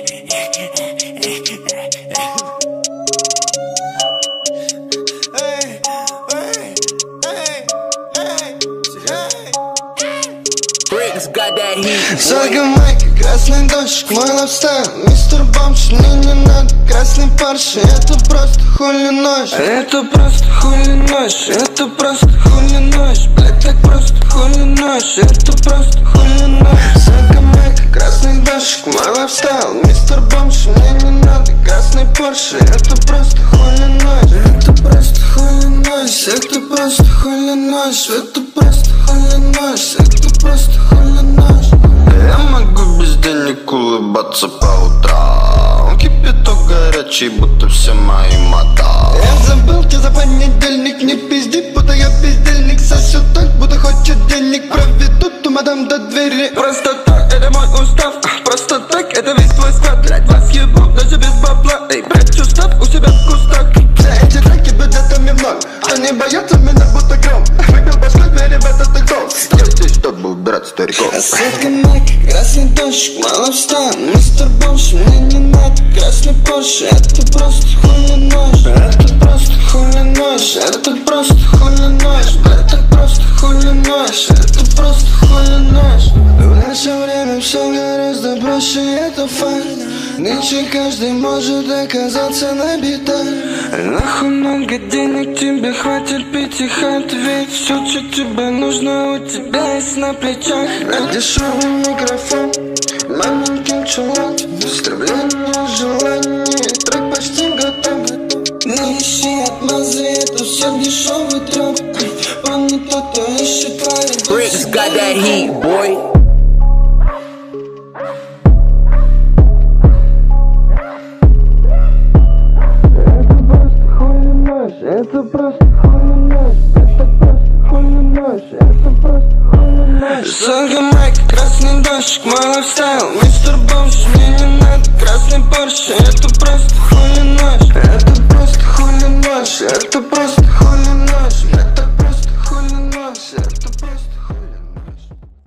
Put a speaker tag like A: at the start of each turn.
A: Сага майка, красный дождик, мой лайфстайл. Мистер Бомж, мне не надо красный Порше. Это просто хули ночь. Это просто хули ночь. Это просто хули ночь. Блять, так просто хули ночь. Это просто хули ночь. Сага майка, красный дождик, мой лайфстайл. Мистер Бомж, мне не надо красный Порше. Это просто хули ночь. Это просто хули ночь. Это просто хули ночь. Это просто хули ночь. Это просто хули ночь. Я могу без денег улыбаться по утрам. Кипяток горячий, будто все мои мадам. Я забыл тебя за понедельник. Не пизди, будто я бездельник. Сосет так, будто хочет денег. Проведут ту мадам до двери. Просто так, это мой устав. Просто так, это весь твой склад. Блять, вас ебу, даже без бабла. Эй, прячу став у себя в кустах. Все эти треки бюджетами вновь. Они боятся меня, будто гром. Выбил башкой, ребята, ты кто? Я здесь, чтобы убирать стариков. Сладкая майка, красный дождик, мой лайфстайл. Мистер Бомж, мне не надо красный Порше. Это просто хули ночь. Это просто хули ночь. Это просто хули ночь. Это просто хули ночь. Это просто хули ночь. В наше время все гораздо проще, это факт. Нынче каждый может оказаться на битах. Нахуй много денег тебе хватит пить и хат. Ведь все, что тебе нужно, у тебя есть на плечах. Дешевый микрофон, маленький чулок, встроение желаний, трек почти готов. Не ищи отмазы, это все дешевый треп. Помни, кто-то ищет твои
B: Bricks got that heat, boy.
A: Это просто хули ночь. Это просто хули ночь. Это просто хули ночь. Сага майка, красный дождик, мой лайфстайл. Мистер Бомж, мне не надо красный Порше. Это просто хули ночь. Это